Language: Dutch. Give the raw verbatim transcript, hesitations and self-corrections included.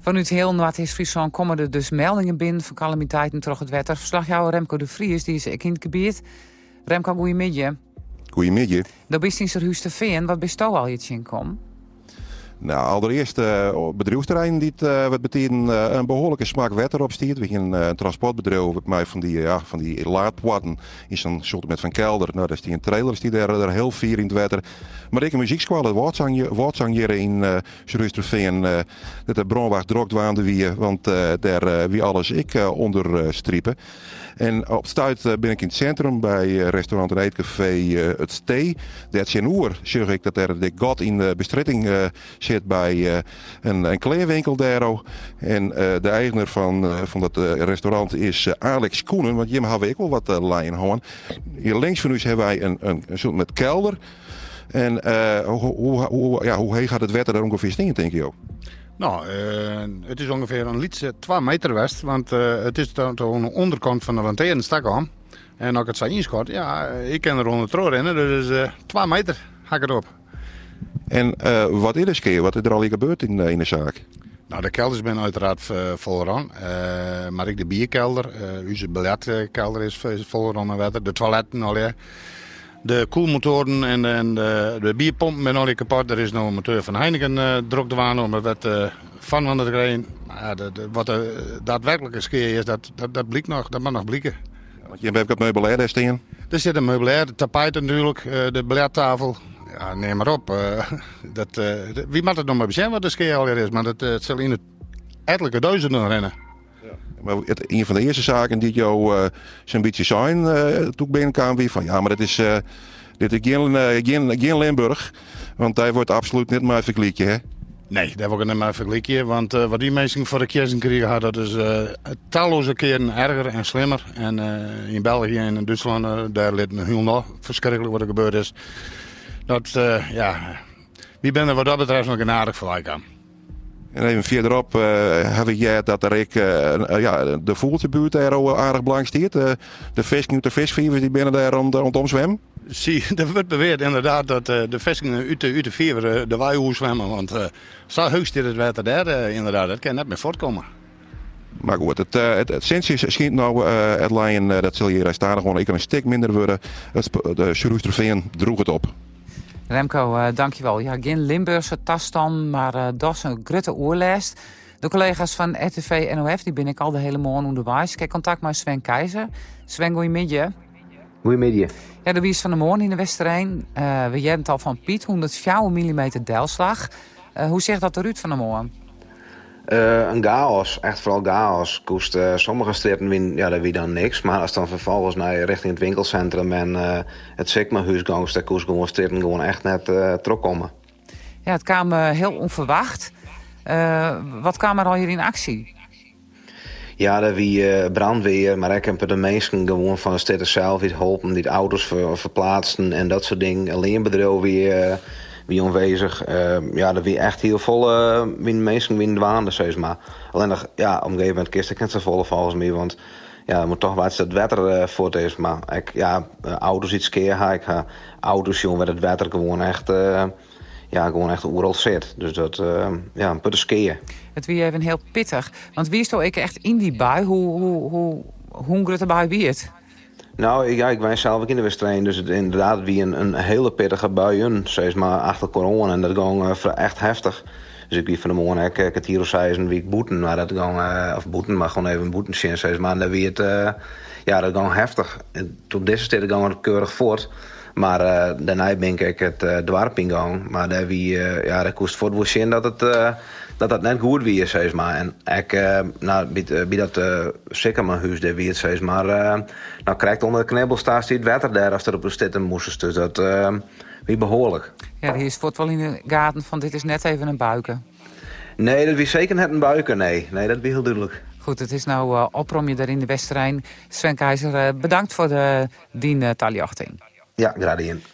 Vanuit heel Noord-Friesland komen er dus meldingen binnen van calamiteiten door het wetter. Verslagjouwer Remco de Vries, die is ik in het gebied. Remco, goeiemiddag. Goeiemiddag. Dat is in Huis te Veen. Wat bist al je in kom? Nou, allereerst uh, op het bedrijfsterrein die uh, wat betekent uh, een behoorlijke smaak wetter op stiert. We gaan uh, een transportbedrijf met mij van die, ja, van die laadplatten is een soort met van kelder. Nou, dat is die een trailer die daar, daar heel fier in het wetter. Maar ik een muziekschool, het woordzang hier in uh, Veen, uh, dat de bronwacht drokt waande wie, want uh, daar uh, wie alles ik uh, onder uh, striepen. En op stuit uh, ben ik in het centrum bij uh, restaurant en eetcafé uh, Het Stee. Dat is een uur, zeg ik dat er de god in de bestritting uh, zit bij uh, een, een kleerwinkel daar. En uh, de eigenaar van, uh, van dat uh, restaurant is uh, Alex Koenen, want Jim hebben ik wel wat uh, lijn houden. Hier links van u hebben wij een, een, een soort met kelder. En uh, hoe, hoe, hoe, ja, hoe heet gaat het wetter daar ongeveer stinken, denk je ook? Nou, uh, het is ongeveer een liedje twee meter west, want uh, het is aan de onderkant van de lanterne stak aan. En als ik het zo inschot, ja, ik kan er onder trouw rennen, dus uh, twee meter hak erop. En uh, wat is er keer? Wat is er al hier gebeurd in, uh, in de zaak? Nou, de kelders zijn uiteraard uh, vol aan, uh, maar ik de bierkelder, uh, onze biljetkelder is vol aan met water, de toiletten al ja. De koelmotoren en, en de, de bierpompen zijn al kapot. Er is nog een motor van Heineken uh, druk te waan om er wat uh, van aan te krijgen. Maar de, de, wat de daadwerkelijke skeer is, dat, dat, dat, blikt nog, dat mag nog blikken. Want je hebt het meubilair daar staan. Er zit een meubilair, de tapijt natuurlijk, uh, de biljarttafel. Ja, neem maar op. Uh, dat, uh, de, wie mag het nog maar bezien wat de skeer alweer is, maar dat, uh, het zal in het ettelijke duizenden rennen. Maar het, een van de eerste zaken die jou uh, zo'n beetje zijn, uh, toen binnenkwam weer van ja, maar dit is, uh, dit is geen, uh, geen, geen Limburg. Want daar wordt absoluut niet maar vergelijken, hè? Nee, daar wordt ik niet maar vergelijken. Want uh, wat die mensen voor de kersen kregen, dat is uh, talloze keren erger en slimmer. En uh, in België en in Duitsland, uh, daar ligt een heel nog verschrikkelijk wat er gebeurd is. Dat, uh, ja, wie ben er wat dat betreft nog een aardig vergelijk aan. En even verderop uh, heb ik jij dat er ik, uh, uh, ja, de voeltebuurt daar al aardig belang stiert. Uh, de vesting, de visviervers die binnen daar rond, rondom zwemmen. Zie, er wordt beweerd inderdaad dat uh, de vestingen uit de, uit de vierver uh, de Waaihoe zwemmen. Want uh, zo heugst is het water daar uh, inderdaad. Dat kan net meer voortkomen. Maar goed, het, uh, het, het sinds schijnt nou uh, het lijn, uh, dat zal hier staan gewoon ik een stuk minder worden. Het, de Sjoeroosterveen droeg het op. Remco, uh, dankjewel. Ja, geen Limburgse tas dan, maar uh, dat is een grote oorlijst. De collega's van R T V N O F, die ben ik al de hele morgen onderwijs. Ik heb contact met Sven Keizer. Sven, goeiemiddag. Goeiemiddag. Ja, de wies van de morgen in de Westerijn. Uh, we hebben het al van Piet, honderdvier millimeter delslag. Uh, hoe zegt dat eruit van de morgen? Uh, een chaos, echt vooral chaos. Koest, uh, sommige stritten win, ja, daar wie dan niks. Maar als dan vervolgens naar richting het winkelcentrum en uh, het Sigma-huis gaat, dan koest gewoon stritten gewoon echt net uh, terugkomen. Ja, het kwam uh, heel onverwacht. Uh, wat kwam er al hier in actie? Ja, dat wie uh, brandweer, maar ik heb de mensen gewoon van de stad zelf die helpen, die de auto's ver, verplaatsen en dat soort dingen. Alleen bedrijf weer. Uh, wie aanwezig. Uh, ja, dat wie echt heel vol uh, wie mensen wie dwaande, zeg maar. Alleen nog, ja, op een gegeven moment kist ik net zo volle volgens mij, want ja, er moet toch wat het wetter uh, voor het is. Maar ik, ja, uh, auto's iets keer ik uh, auto's jongen, waar het wetter gewoon echt, uh, ja, gewoon echt overal zit. Dus dat, uh, ja, een putte skiën. Het wie even heel pittig, want wie is toch echt in die bui? Hoe, hoe, hoe, hoe groot de bui wie het? Nou, ja, ik ben zelf ook in de wedstrijd, dus het inderdaad wie een, een hele pittige buien, zeg maar, achter corona. En dat ging uh, echt heftig. Dus ik wie van de morgen, ik, ik het hier of zei, een week boeten, maar dat ging, uh, of boeten, maar gewoon even een boeten zien, zeg maar. En dan wie het, uh, ja, dat ging heftig. En tot deze tijd ging het keurig voort. Maar uh, daarna ben ik het uh, dwarp ingegaan. Maar daar wie, uh, ja, dat koest voort zien dat het... Uh, dat dat net goed wie is, zeg maar. En ik, uh, nou, bij, bij dat uh, zeker mijn huis, daar wie het, zeg maar, uh, nou krijgt onder de knibbel staat het wetter daar als er op de stitten moest. Dus dat uh, wie behoorlijk. Ja, die is voort wel in de gaten van dit is net even een buiken. Nee, dat wie zeker net een buiken, nee. Nee, dat wie heel duidelijk. Goed, het is nou uh, oprom je daar in de Westerijn. Sven Keizer, uh, bedankt voor de dien uh, taliachting. Ja, graag gedaan.